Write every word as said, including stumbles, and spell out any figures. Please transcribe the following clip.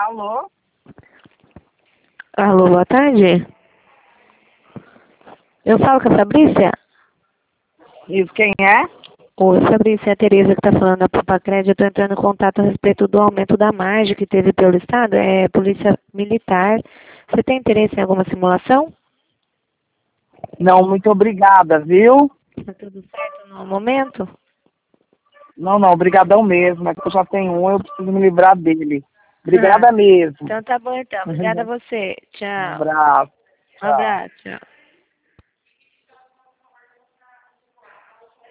Alô? Alô, boa tarde. Eu falo com a Fabrícia? Isso, quem é? Oi, Fabrícia, é a Tereza que está falando da Papacred. Eu estou entrando em contato a respeito do aumento da margem que teve pelo Estado. É Polícia Militar. Você tem interesse em alguma simulação? Não, muito obrigada, viu? Está tudo certo no momento? Não, não, obrigadão mesmo. É que eu já tenho um, eu preciso me livrar dele. Obrigada Ah, mesmo. então tá bom então. Obrigada a você. Um Tchau. abraço. Um abraço. Tchau.